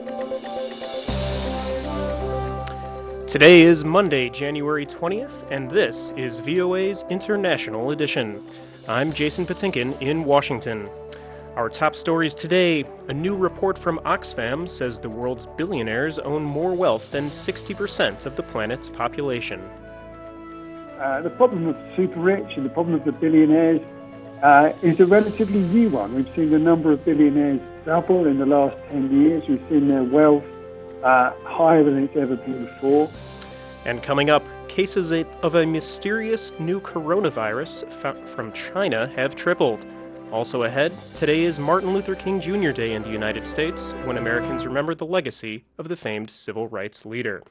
Today is Monday, January 20th, and this is VOA's International Edition. I'm Jason Patinkin in Washington. Our top stories today: a new report from Oxfam says the world's billionaires own more wealth than 60% of the planet's population. The problem of the super rich and the problem of the billionaires is a relatively new one. We've seen the number of billionaires double in the last 10 years. We've seen their wealth higher than it's ever been before. And coming up, cases of a mysterious new coronavirus from China have tripled. Also ahead, today is Martin Luther King Jr. Day in the United States, when Americans remember the legacy of the famed civil rights leader.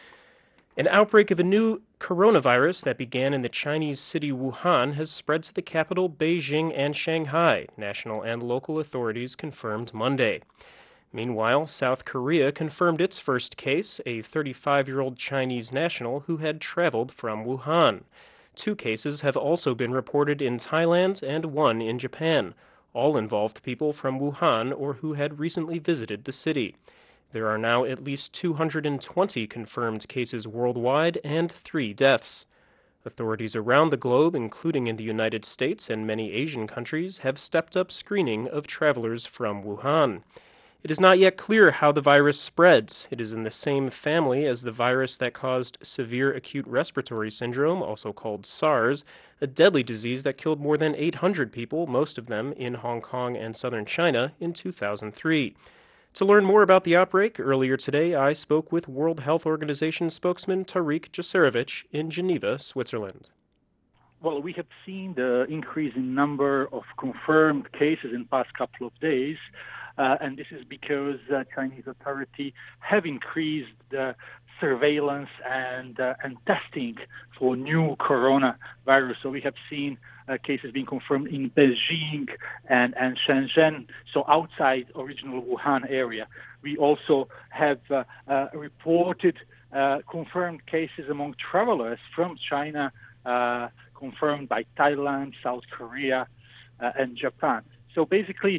An outbreak of a new coronavirus that began in the Chinese city Wuhan has spread to the capital Beijing and Shanghai, national and local authorities confirmed Monday. Meanwhile, South Korea confirmed its first case, a 35-year-old Chinese national who had traveled from Wuhan. 2 cases have also been reported in Thailand and 1 in Japan. All involved people from Wuhan or who had recently visited the city. There are now at least 220 confirmed cases worldwide and 3 deaths. Authorities around the globe, including in the United States and many Asian countries, have stepped up screening of travelers from Wuhan. It is not yet clear how the virus spreads. It is in the same family as the virus that caused severe acute respiratory syndrome, also called SARS, a deadly disease that killed more than 800 people, most of them in Hong Kong and southern China, in 2003. To learn more about the outbreak, earlier today I spoke with World Health Organization spokesman Tariq Jasarevic in Geneva, Switzerland. Well, we have seen the increase in number of confirmed cases in the past couple of days. And this is because Chinese authorities have increased the surveillance and testing for new coronavirus. So we have seen cases being confirmed in Beijing and Shenzhen, so outside original Wuhan area. We also have reported confirmed cases among travelers from China, confirmed by Thailand, South Korea, and Japan. So basically,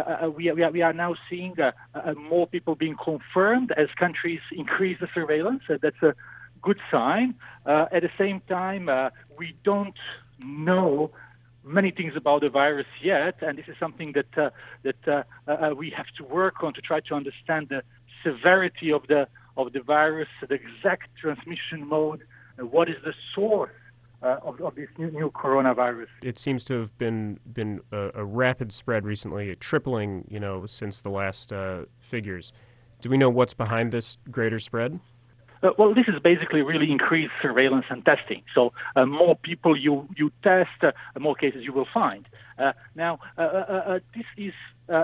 we are now seeing more people being confirmed as countries increase the surveillance. That's a good sign. At the same time, we don't know many things about the virus yet, and this is something that we have to work on to try to understand the severity of the virus, the exact transmission mode, what is the source of this new coronavirus. It seems to have been a rapid spread recently, tripling, since the last figures. Do we know what's behind this greater spread? Well, this is basically really increased surveillance and testing. So more people you test, more cases you will find. Now, this is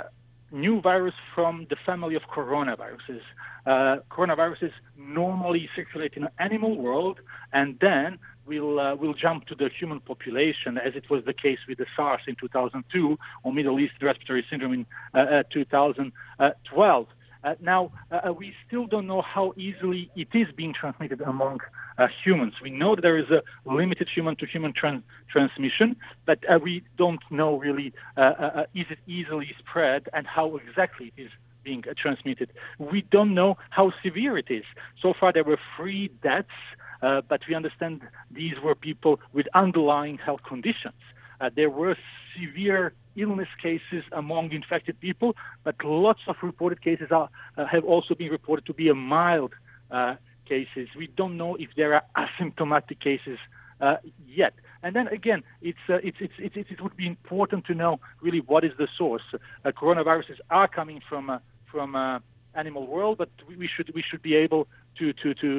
new virus from the family of coronaviruses. Coronaviruses normally circulate in the animal world, and then we'll jump to the human population, as it was the case with the SARS in 2002 or Middle East respiratory syndrome in 2012. Now, we still don't know how easily it is being transmitted among humans. We know that there is a limited human-to-human transmission, but we don't know really is it easily spread and how exactly it is being transmitted. We don't know how severe it is. So far, there were 3 deaths, but we understand these were people with underlying health conditions. There were severe illness cases among infected people, but lots of reported cases have also been reported to be a mild cases. We don't know if there are asymptomatic cases yet. And then again, it would be important to know really what is the source. Coronaviruses are coming from animal world, but we should be able to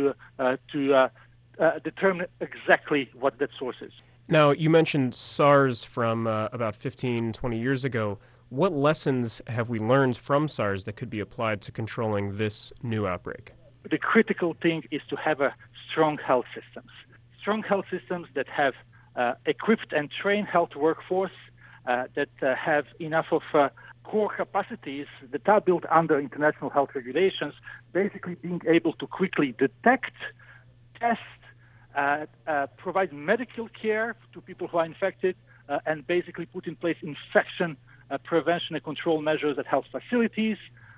determine exactly what that source is. Now, you mentioned SARS from about 15, 20 years ago. What lessons have we learned from SARS that could be applied to controlling this new outbreak? The critical thing is to have strong health systems that have equipped and trained health workforce, that have enough of core capacities that are built under international health regulations, basically being able to quickly detect, test, provide medical care to people who are infected, and basically put in place infection prevention and control measures at health facilities,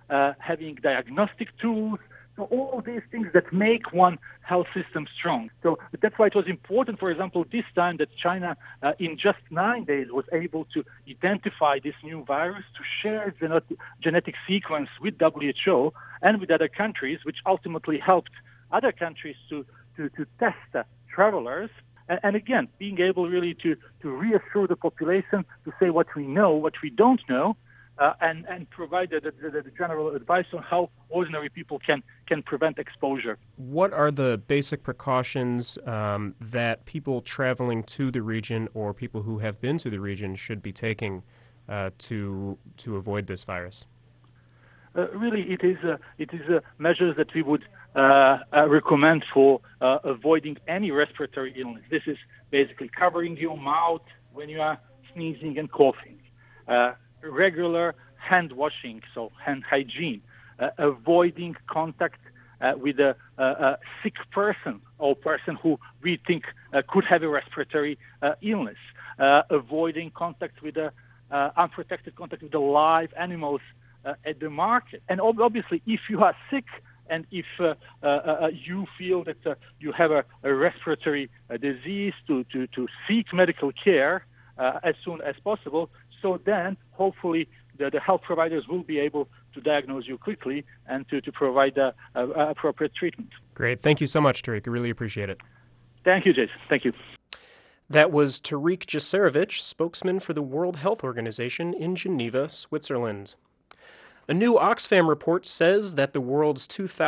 having diagnostic tools. So all of these things that make one health system strong. So that's why it was important, for example, this time that China, in just 9 days, was able to identify this new virus, to share genetic sequence with WHO and with other countries, which ultimately helped other countries to test travelers. And again, being able really to reassure the population, to say what we know, what we don't know, and provide the general advice on how ordinary people can prevent exposure. What are the basic precautions that people traveling to the region or people who have been to the region should be taking to avoid this virus? Really, it is measures that we would recommend for avoiding any respiratory illness. This is basically covering your mouth when you are sneezing and coughing, regular hand washing, so hand hygiene, avoiding contact with a sick person or person who we think could have a respiratory illness, avoiding contact with unprotected contact with the live animals at the market. And obviously, if you are sick and if you feel that you have a respiratory disease, to seek medical care as soon as possible. So then, hopefully, the health providers will be able to diagnose you quickly and to provide appropriate treatment. Great. Thank you so much, Tariq. I really appreciate it. Thank you, Jason. Thank you. That was Tariq Jasarevic, spokesman for the World Health Organization in Geneva, Switzerland. A new Oxfam report says that the world's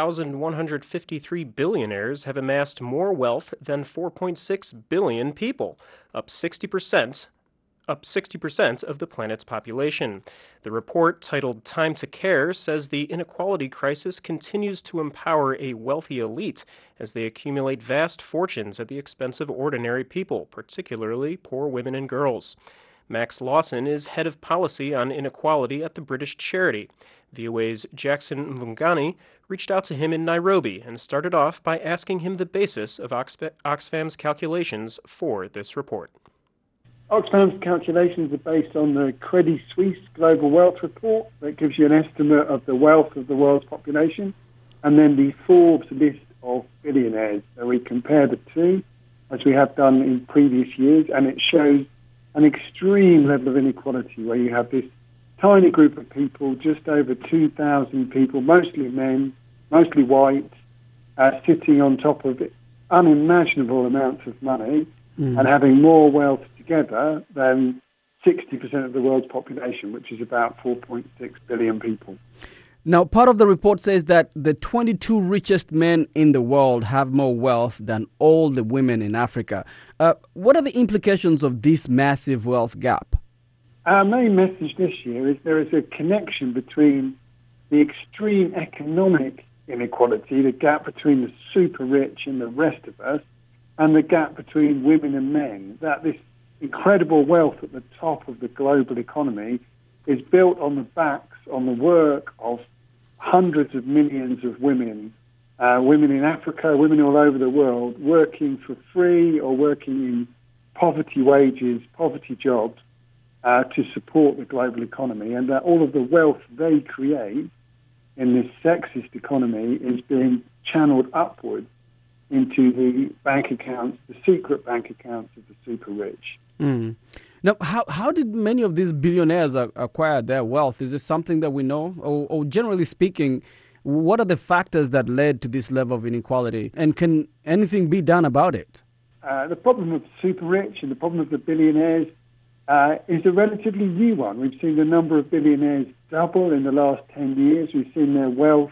2,153 billionaires have amassed more wealth than 4.6 billion people, up 60% of the planet's population. The report, titled Time to Care, says the inequality crisis continues to empower a wealthy elite as they accumulate vast fortunes at the expense of ordinary people, particularly poor women and girls. Max Lawson is head of policy on inequality at the British charity. VOA's Jackson Mvungani reached out to him in Nairobi and started off by asking him the basis of Oxfam's calculations for this report. Oxfam's calculations are based on the Credit Suisse Global Wealth Report that gives you an estimate of the wealth of the world's population, and then the Forbes list of billionaires. So we compare the two, as we have done in previous years, and it shows an extreme level of inequality where you have this tiny group of people, just over 2,000 people, mostly men, mostly white, sitting on top of unimaginable amounts of money and having more wealth together than 60% of the world's population, which is about 4.6 billion people. Now, part of the report says that the 22 richest men in the world have more wealth than all the women in Africa. What are the implications of this massive wealth gap? Our main message this year is there is a connection between the extreme economic inequality, the gap between the super rich and the rest of us, and the gap between women and men, that this incredible wealth at the top of the global economy is built on the backs, on the work of hundreds of millions of women, women in Africa, women all over the world, working for free or working in poverty wages, poverty jobs to support the global economy, and that all of the wealth they create in this sexist economy is being channeled upwards into the bank accounts, the secret bank accounts of the super rich. Now, how did many of these billionaires acquire their wealth? Is this something that we know? Or generally speaking, what are the factors that led to this level of inequality? And can anything be done about it? The problem of the super rich and the problem of the billionaires is a relatively new one. We've seen the number of billionaires double in the last 10 years. We've seen their wealth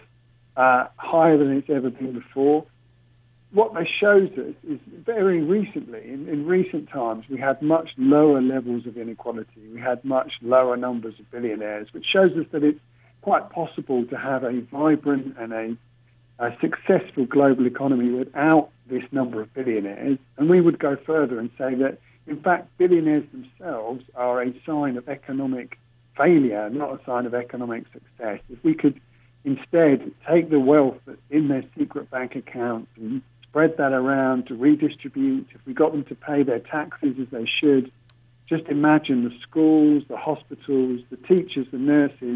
higher than it's ever been before. What this shows us is very recently, in recent times, we had much lower levels of inequality. We had much lower numbers of billionaires, which shows us that it's quite possible to have a vibrant and a successful global economy without this number of billionaires. And we would go further and say that, in fact, billionaires themselves are a sign of economic failure, not a sign of economic success. If we could instead take the wealth that's in their secret bank accounts and spread that around to redistribute, if we got them to pay their taxes as they should, just imagine the schools, the hospitals, the teachers, the nurses,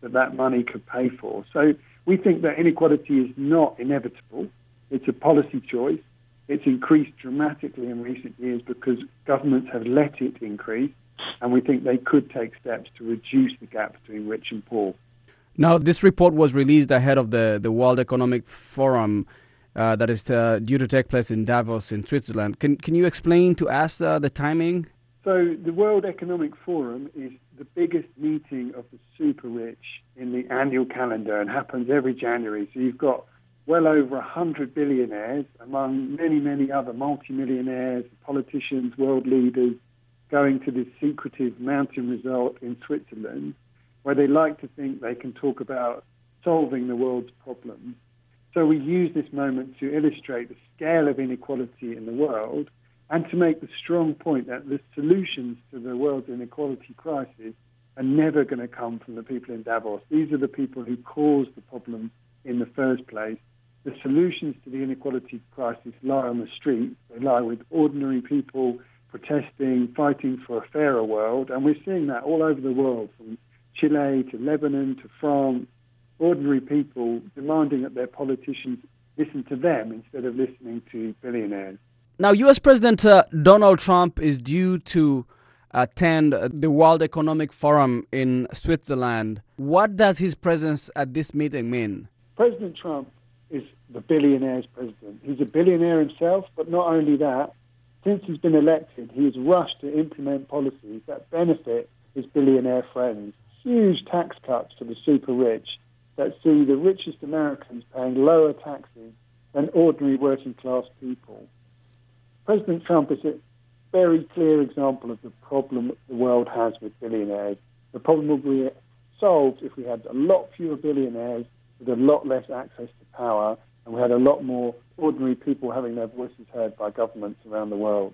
that money could pay for. So we think that inequality is not inevitable. It's a policy choice. It's increased dramatically in recent years because governments have let it increase, and we think they could take steps to reduce the gap between rich and poor. Now, this report was released ahead of the World Economic Forum that is due to take place in Davos in Switzerland. Can you explain to us the timing? So the World Economic Forum is the biggest meeting of the super rich in the annual calendar and happens every January. So you've got well over 100 billionaires, among many, many other multimillionaires, politicians, world leaders, going to this secretive mountain resort in Switzerland, where they like to think they can talk about solving the world's problems. So we use this moment to illustrate the scale of inequality in the world and to make the strong point that the solutions to the world's inequality crisis are never going to come from the people in Davos. These are the people who caused the problem in the first place. The solutions to the inequality crisis lie on the street. They lie with ordinary people protesting, fighting for a fairer world. And we're seeing that all over the world, from Chile to Lebanon to France. Ordinary people demanding that their politicians listen to them instead of listening to billionaires. Now, U.S. President Donald Trump is due to attend the World Economic Forum in Switzerland. What does his presence at this meeting mean? President Trump is the billionaire's president. He's a billionaire himself, but not only that, since he's been elected, he has rushed to implement policies that benefit his billionaire friends. Huge tax cuts for the super rich that see the richest Americans paying lower taxes than ordinary working class people. President Trump is a very clear example of the problem the world has with billionaires. The problem will be solved if we had a lot fewer billionaires with a lot less access to power, and we had a lot more ordinary people having their voices heard by governments around the world.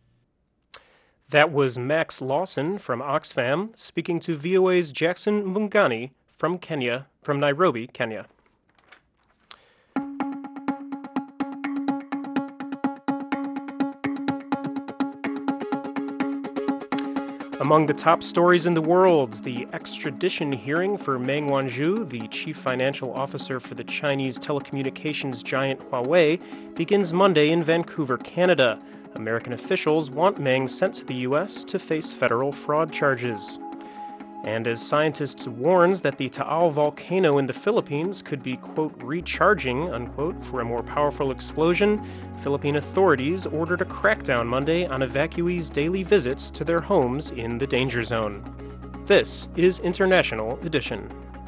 That was Max Lawson from Oxfam speaking to VOA's Jackson Mungani from Nairobi, Kenya. Among the top stories in the world, the extradition hearing for Meng Wanzhou, the chief financial officer for the Chinese telecommunications giant Huawei, begins Monday in Vancouver, Canada. American officials want Meng sent to the U.S. to face federal fraud charges. And as scientists warns that the Taal volcano in the Philippines could be, quote, recharging, unquote, for a more powerful explosion, Philippine authorities ordered a crackdown Monday on evacuees' daily visits to their homes in the danger zone. This is International Edition.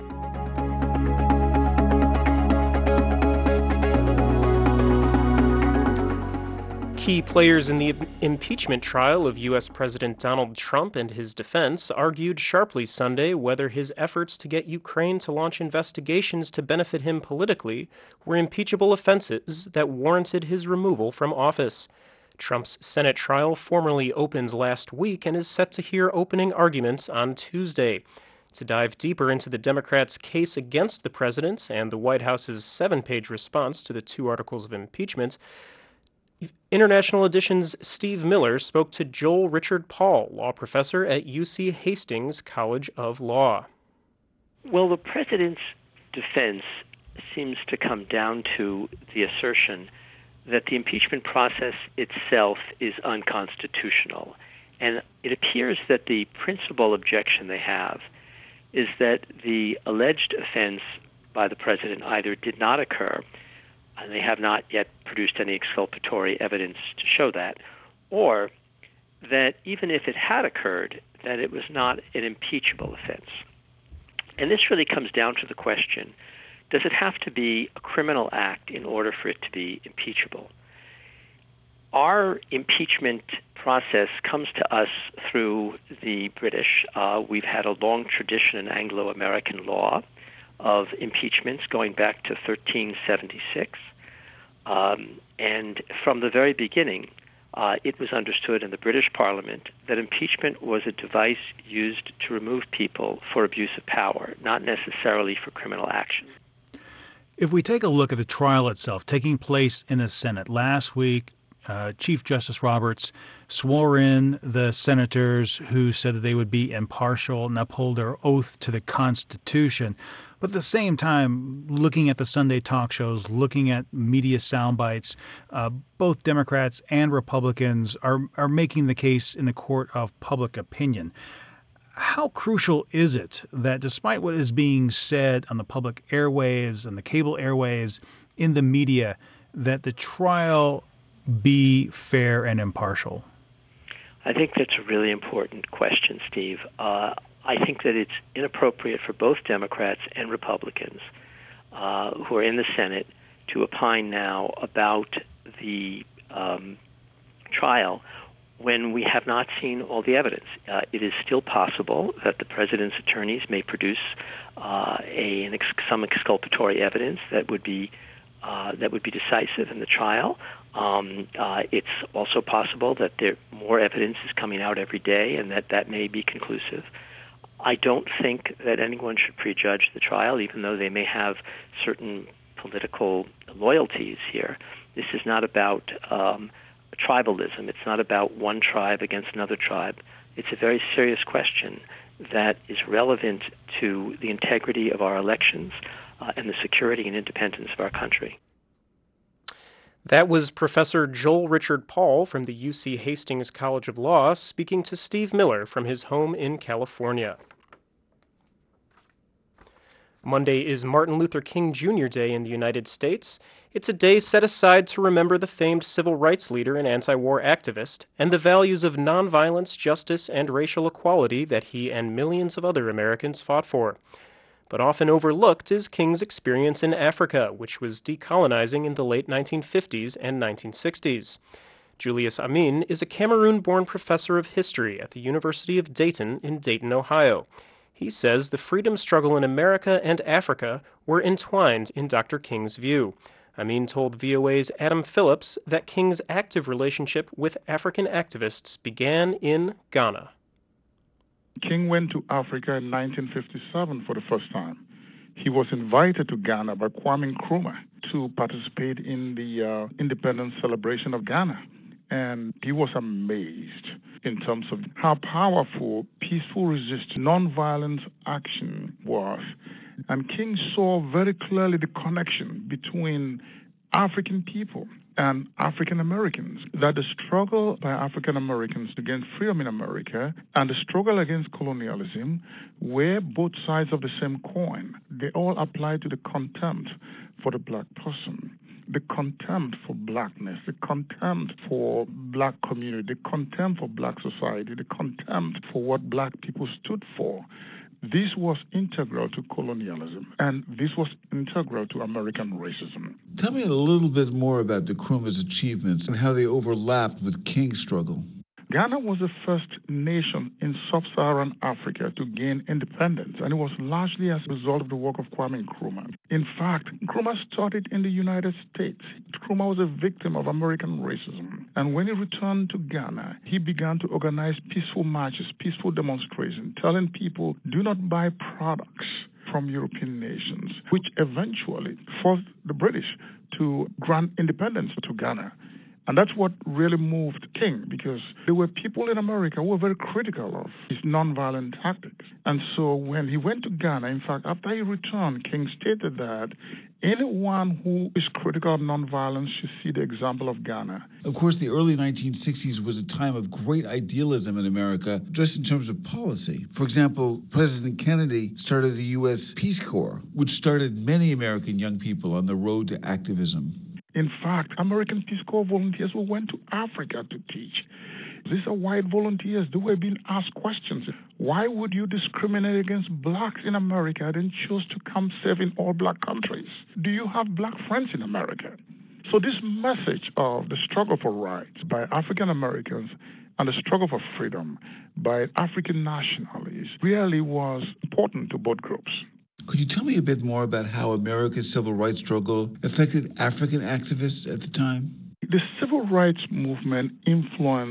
Key players in the impeachment trial of U.S. President Donald Trump and his defense argued sharply Sunday whether his efforts to get Ukraine to launch investigations to benefit him politically were impeachable offenses that warranted his removal from office. Trump's Senate trial formally opens last week and is set to hear opening arguments on Tuesday. To dive deeper into the Democrats' case against the president and the White House's 7-page response to the 2 articles of impeachment, International Edition's Steve Miller spoke to Joel Richard Paul, law professor at UC Hastings College of Law. Well, the president's defense seems to come down to the assertion that the impeachment process itself is unconstitutional. And it appears that the principal objection they have is that the alleged offense by the president either did not occur, and they have not yet produced any exculpatory evidence to show that, or that even if it had occurred, that it was not an impeachable offense. And this really comes down to the question, does it have to be a criminal act in order for it to be impeachable? Our impeachment process comes to us through the British. We've had a long tradition in Anglo-American law of impeachments going back to 1376. And from the very beginning, it was understood in the British Parliament that impeachment was a device used to remove people for abuse of power, not necessarily for criminal action. If we take a look at the trial itself taking place in the Senate last week, Chief Justice Roberts swore in the senators who said that they would be impartial and uphold their oath to the Constitution. But at the same time, looking at the Sunday talk shows, looking at media sound bites, both Democrats and Republicans are making the case in the court of public opinion. How crucial is it that despite what is being said on the public airwaves and the cable airwaves in the media, that the trial be fair and impartial? I think that's a really important question, Steve. I think that it's inappropriate for both Democrats and Republicans who are in the Senate to opine now about the trial when we have not seen all the evidence. It is still possible that the president's attorneys may produce some exculpatory evidence that would be decisive in the trial. It's also possible that more evidence is coming out every day and that may be conclusive. I don't think that anyone should prejudge the trial, even though they may have certain political loyalties here. This is not about tribalism. It's not about one tribe against another tribe. It's a very serious question that is relevant to the integrity of our elections and the security and independence of our country. That was Professor Joel Richard Paul from the UC Hastings College of Law speaking to Steve Miller from his home in California. Monday is Martin Luther King Jr. Day in the United States. It's a day set aside to remember the famed civil rights leader and anti-war activist and the values of nonviolence, justice, and racial equality that he and millions of other Americans fought for. But often overlooked is King's experience in Africa, which was decolonizing in the late 1950s and 1960s. Julius Amin is a Cameroon-born professor of history at the University of Dayton in Dayton, Ohio. He says the freedom struggle in America and Africa were entwined in Dr. King's view. Amin told VOA's Adam Phillips that King's active relationship with African activists began in Ghana. King went to Africa in 1957 for the first time. He was invited to Ghana by Kwame Nkrumah to participate in the independence celebration of Ghana. And he was amazed in terms of how powerful peaceful nonviolence action was. And King saw very clearly the connection between African people and African Americans, that the struggle by African Americans against freedom in America and the struggle against colonialism were both sides of the same coin. They all apply to the contempt for the black person, the contempt for blackness, the contempt for black community, the contempt for black society, the contempt for what black people stood for. This was integral to colonialism, and this was integral to American racism. Tell me a little bit more about Nkrumah's achievements and how they overlapped with King's struggle. Ghana was the first nation in sub-Saharan Africa to gain independence, and it was largely as a result of the work of Kwame Nkrumah. In fact, Nkrumah started in the United States. Nkrumah was a victim of American racism, and when he returned to Ghana, he began to organize peaceful marches, peaceful demonstrations, telling people, do not buy products from European nations, which eventually forced the British to grant independence to Ghana. And that's what really moved King, because there were people in America who were very critical of his nonviolent tactics. And so when he went to Ghana, in fact, after he returned, King stated that anyone who is critical of nonviolence should see the example of Ghana. Of course, the early 1960s was a time of great idealism in America, just in terms of policy. For example, President Kennedy started the U.S. Peace Corps, which started many American young people on the road to activism. In fact, American Peace Corps volunteers who went to Africa to teach. These are white volunteers. They were being asked questions. Why would you discriminate against blacks in America and choose to come serve in all black countries? Do you have black friends in America? So this message of the struggle for rights by African Americans and the struggle for freedom by African nationalists really was important to both groups. Could you tell me a bit more about how America's civil rights struggle affected African activists at the time? The civil rights movement influenced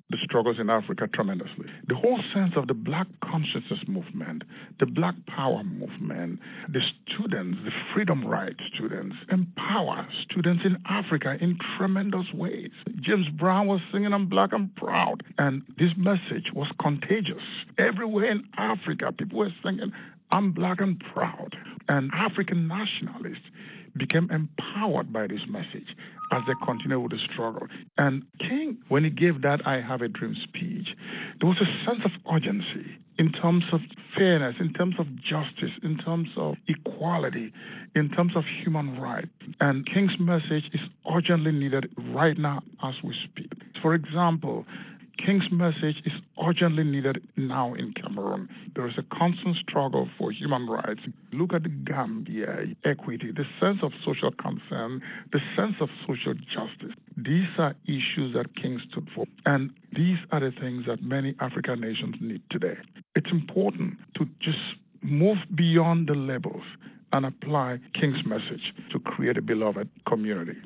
the struggles in Africa tremendously. The whole sense of the Black consciousness movement, the Black power movement, the students, the freedom rights students, empower students in Africa in tremendous ways. James Brown was singing, "I'm Black, I'm proud." And this message was contagious. Everywhere in Africa, people were singing, "I'm Black and proud." And African nationalists became empowered by this message as they continued with the struggle. And King, when he gave that "I Have a Dream" speech, there was a sense of urgency in terms of fairness, in terms of justice, in terms of equality, in terms of human rights. And King's message is urgently needed right now as we speak. For example, King's message is urgently needed now in Cameroon. There is a constant struggle for human rights. Look at the Gambia, equity, the sense of social concern, the sense of social justice. These are issues that King stood for. And these are the things that many African nations need today. It's important to just move beyond the labels and apply King's message to create a beloved community.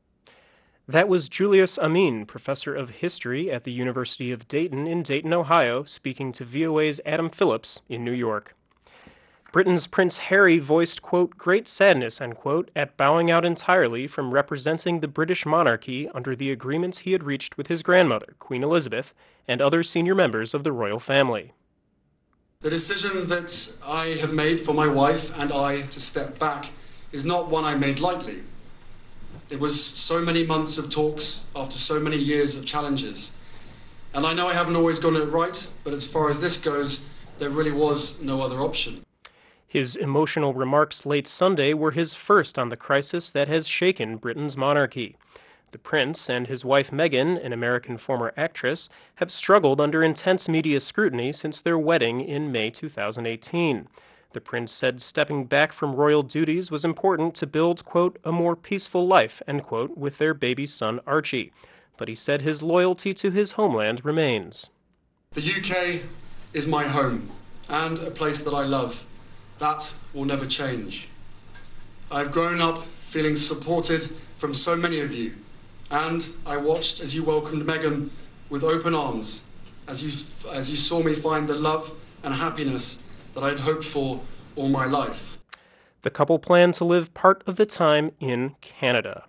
That was Julius Amin, professor of history at the University of Dayton in Dayton, Ohio, speaking to VOA's Adam Phillips in New York. Britain's Prince Harry voiced, quote, "great sadness," unquote, at bowing out entirely from representing the British monarchy under the agreements he had reached with his grandmother, Queen Elizabeth, and other senior members of the royal family. The decision that I have made for my wife and I to step back is not one I made lightly. It was so many months of talks after so many years of challenges. And I know I haven't always gotten it right, but as far as this goes, there really was no other option. His emotional remarks late Sunday were his first on the crisis that has shaken Britain's monarchy. The prince and his wife Meghan, an American former actress, have struggled under intense media scrutiny since their wedding in May 2018. The prince said stepping back from royal duties was important to build, quote, "a more peaceful life," end quote, with their baby son Archie. But he said his loyalty to his homeland remains. The UK is my home and a place that I love. That will never change. I've grown up feeling supported from so many of you, and I watched as you welcomed Meghan with open arms, as you saw me find the love and happiness that I'd hoped for all my life. The couple plan to live part of the time in Canada.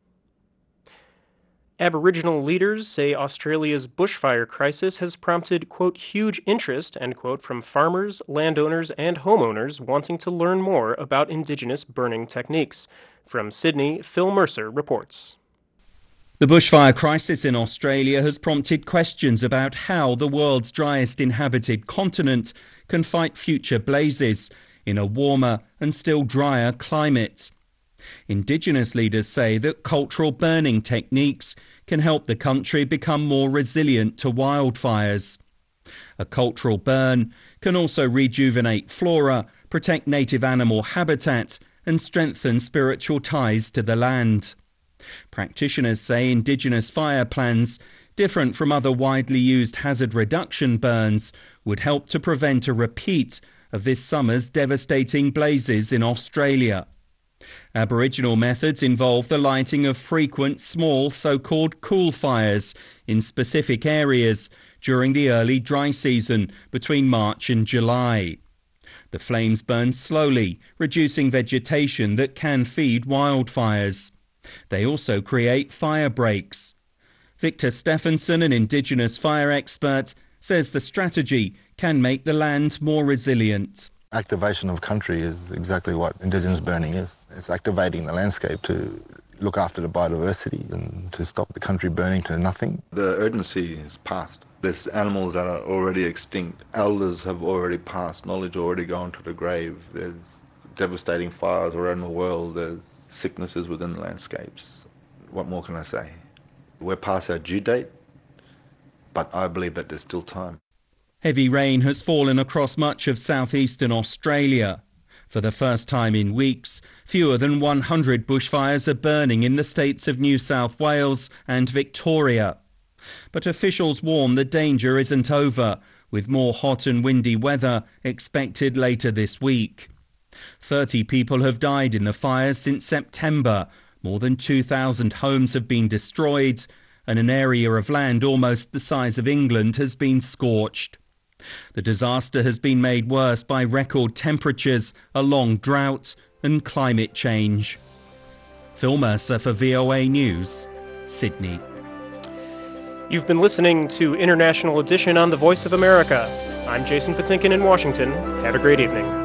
Aboriginal leaders say Australia's bushfire crisis has prompted, quote, "huge interest," end quote, from farmers, landowners, and homeowners wanting to learn more about Indigenous burning techniques. From Sydney, Phil Mercer reports. The bushfire crisis in Australia has prompted questions about how the world's driest inhabited continent can fight future blazes in a warmer and still drier climate. Indigenous leaders say that cultural burning techniques can help the country become more resilient to wildfires. A cultural burn can also rejuvenate flora, protect native animal habitat, and strengthen spiritual ties to the land. Practitioners say Indigenous fire plans, different from other widely used hazard reduction burns, would help to prevent a repeat of this summer's devastating blazes in Australia. Aboriginal methods involve the lighting of frequent small so-called cool fires in specific areas during the early dry season between March and July. The flames burn slowly, reducing vegetation that can feed wildfires. They also create fire breaks. Victor Stephenson, an Indigenous fire expert, says the strategy can make the land more resilient. Activation of country is exactly what Indigenous burning is. It's activating the landscape to look after the biodiversity and to stop the country burning to nothing. The urgency is past. There's animals that are already extinct. Elders have already passed. Knowledge already gone to the grave. There's devastating fires around the world. There's sicknesses within the landscapes. What more can I say? We're past our due date, but I believe that there's still time. Heavy rain has fallen across much of southeastern Australia. For the first time in weeks, fewer than 100 bushfires are burning in the states of New South Wales and Victoria. But officials warn the danger isn't over, with more hot and windy weather expected later this week. 30 people have died in the fires since September. More than 2,000 homes have been destroyed, and an area of land almost the size of England has been scorched. The disaster has been made worse by record temperatures, a long drought and climate change. Phil Mercer for VOA News, Sydney. You've been listening to International Edition on the Voice of America. I'm Jason Patinkin in Washington. Have a great evening.